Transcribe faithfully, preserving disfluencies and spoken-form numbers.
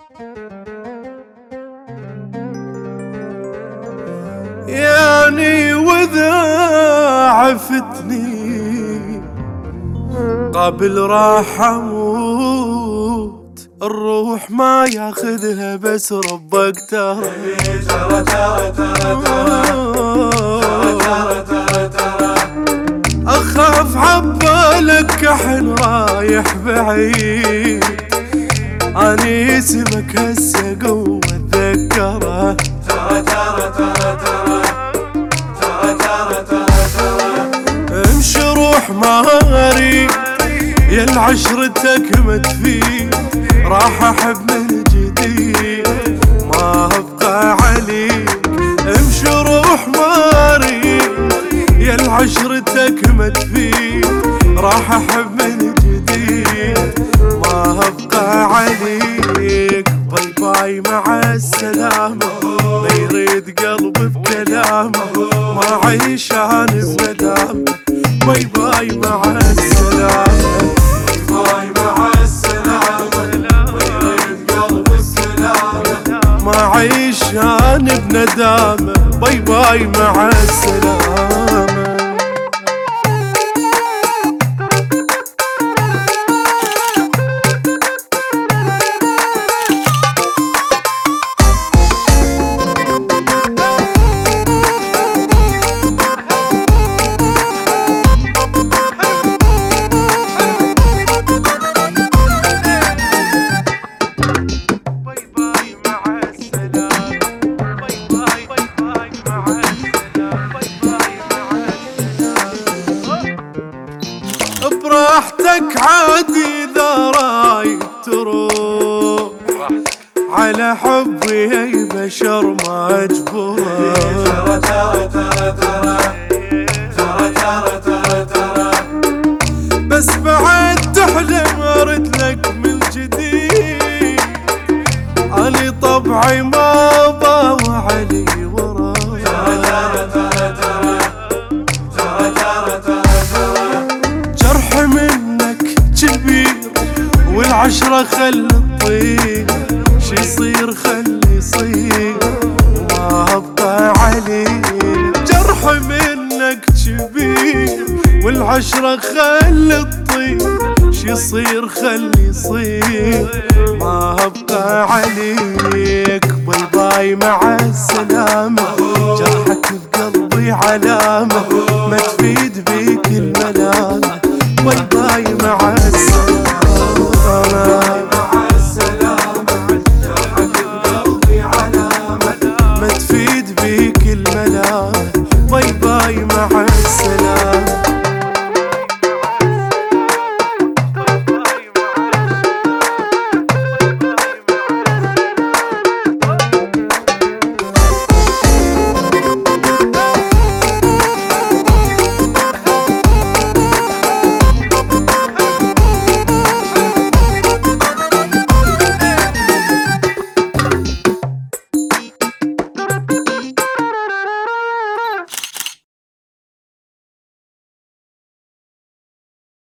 يعني وإذا عفتني قبل راح أموت، الروح ما ياخذها بس ربك ترى. ترى ترى ترى ترى ترى أخاف عبالك كحن رايح بعيد، أني اسمك هسه قوة أتذكره. ترى ترى ترى ترى ترى ترى امشي روح ما أريد، يا العشرتك ما تفيد، راح أحب من جديد ما أبقى عليك. امشي روح ما أريد، يا العشرتك ما تفيد، راح أحب من جديد ما أبقى عليك. باي باي مع السلامة، ما يريد قلبي بكلامه، ما عيش أنا بندامة. باي باي مع السلامة، باي باي مع السلامة، ما يريد قلبي بكلامه، ما عيش أنا بندامة. باي باي مع السلامة. براحتك عادي إذا رايد تروح، على حبي أي بشر ما أجبره. ترى ترى ترى ترى ترى ترى ترى بس بعد تحلم أرد لك من جديد، أني طبعي ما باوع علي وراه. ترى ترى ترى ترى ترى ترى جرح منك كبير والعشرة خل تطير، شي يصير خلي يصير وما أبقى عليك. جرح منك كبير والعشرة خل تطير، شي يصير خلي يصير ما أبقى عليك. باي باي مع السلامة، جرحك بقلبي علامة،